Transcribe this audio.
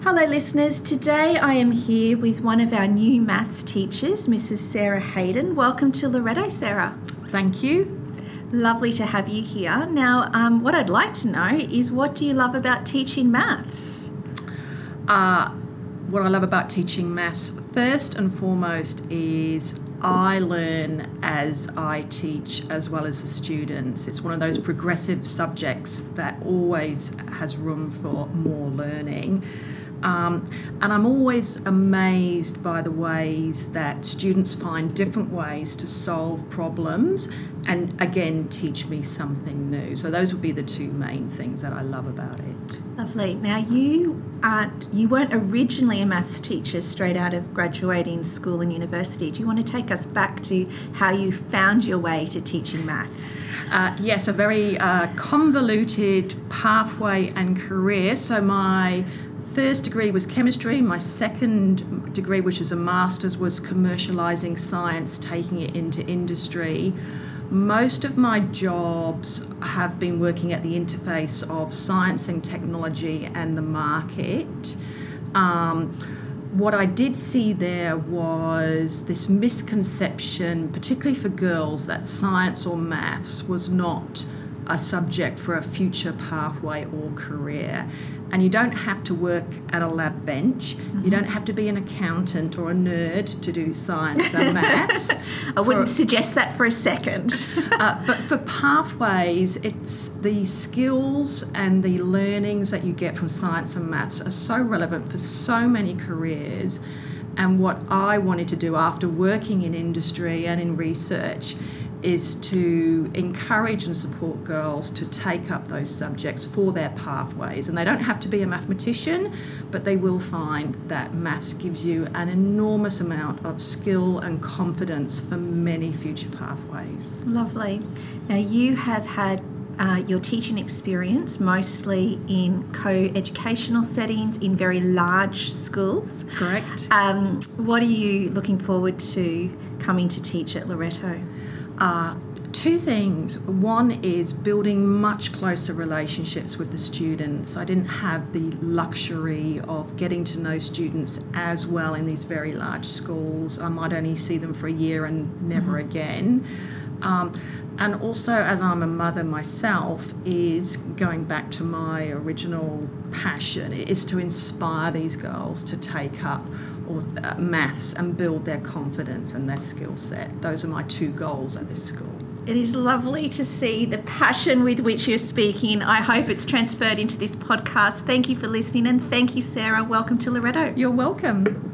Hello listeners, today I am here with one of our new maths teachers, Mrs. Sarah Hayden. Welcome to Loretto, Sarah. Thank you. Lovely to have you here. Now, what I'd like to know is, what do you love about teaching maths? What I love about teaching maths, first and foremost, is I learn as I teach as well as the students. It's one of those progressive subjects that always has room for more learning. And I'm always amazed by the ways that students find different ways to solve problems and, again, teach me something new. So those would be the two main things that I love about it. Lovely. Now, you weren't originally a maths teacher straight out of graduating school and university. Do you want to take us back to how you found your way to teaching maths? Yes, a very convoluted pathway and career. So my first degree was chemistry. My second degree, which was a master's, was commercialising science, taking it into industry. Most of my jobs have been working at the interface of science and technology and the market. What I did see there was this misconception, particularly for girls, that science or maths was not a subject for a future pathway or career. And you don't have to work at a lab bench. Mm-hmm. You don't have to be an accountant or a nerd to do science and maths. I wouldn't suggest that for a second. But for pathways, it's the skills and the learnings that you get from science and maths are so relevant for so many careers. And what I wanted to do after working in industry and in research is to encourage and support girls to take up those subjects for their pathways. And they don't have to be a mathematician, but they will find that maths gives you an enormous amount of skill and confidence for many future pathways. Lovely. Now, you have had your teaching experience mostly in co-educational settings in very large schools. Correct. What are you looking forward to coming to teach at Loretto? Two things. One is building much closer relationships with the students. I didn't have the luxury of getting to know students as well in these very large schools. I might only see them for a year and never again. And also, as I'm a mother myself, is going back to my original passion, is to inspire these girls to take up maths and build their confidence and their skill set. Those are my two goals at this school. It is lovely to see the passion with which you're speaking. I hope it's transferred into this podcast. Thank you for listening, and thank you, Sarah. Welcome to Loretto. You're welcome.